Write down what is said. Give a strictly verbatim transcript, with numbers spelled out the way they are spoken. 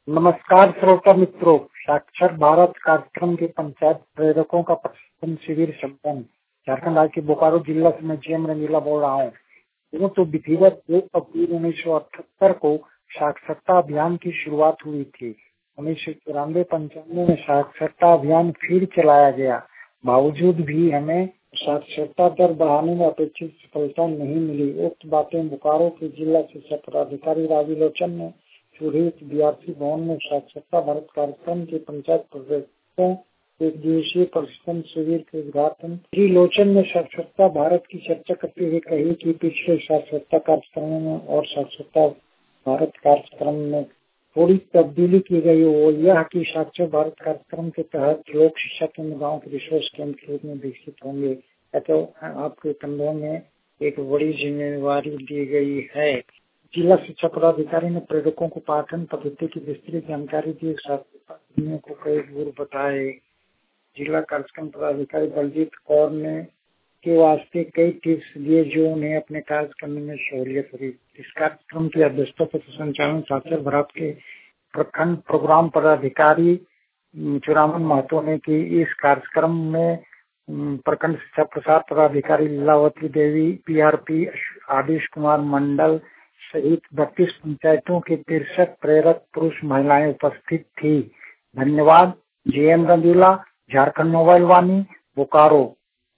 नमस्कार श्रोता मित्रों, साक्षर भारत कार्यक्रम के पंचायत प्रेरकों का प्रशिक्षण शिविर संपन्न। झारखंड राज्य के बोकारो जिला से मैं जीएम रंगीला बोल रहा हूँ। वो तो विधिवत एक अप्रैल उन्नीस सौ अठहत्तर को साक्षरता अभियान की शुरुआत हुई थी। उन्नीस सौ चौरानवे पंचानवे में साक्षरता अभियान फिर चलाया गया। बावजूद भी हमें साक्षरता दर बढ़ाने में अपेक्षित सफलता नहीं मिली। उक्त बातें बोकारो के जिला शिक्षा पदाधिकारी रावी लोचन ने सुरेश बीआरसी भवन में साक्षरता भारत कार्यक्रम के पंचायत प्रेरकों एक दिवसीय प्रशिक्षण शिविर के उद्घाटन श्री लोचन ने साक्षरता भारत की चर्चा करते हुए कही कि पिछले साक्षरता कार्यक्रम में और साक्षरता भारत कार्यक्रम में थोड़ी तब्दीली की गई। वो यह कि साक्षर भारत कार्यक्रम के तहत लोक शिक्षा केंद्र गाँव के रिसोर्स केंद्र के रूप में विकसित होंगे। तो आपके कंधों में एक बड़ी जिम्मेवारी दी गई है। जिला शिक्षा पदाधिकारी ने प्रेरकों को पाठन पद्धति की विस्तृत जानकारी दी, छात्रों को कई गुर बताए। जिला कार्यक्रम पदाधिकारी बलजीत कौर ने के वास्ते कई टिप्स दिए जो उन्हें अपने कार्य करने में सहूलियत हुई। इस कार्यक्रम की अध्यक्षता तथा संचालन साक्षर भारत के प्रखंड प्रोग्राम पदाधिकारी चुरामन महतो ने की। इस कार्यक्रम में प्रखंड शिक्षा प्रसार पदाधिकारी लीलावती देवी, पीआरपी आदिश कुमार मंडल सहित बत्तीस पंचायतों के तिरसठ प्रेरक पुरुष महिलाएं उपस्थित थी। धन्यवाद। GM Rangila, Jharkhand mobile Vani, Bokaro.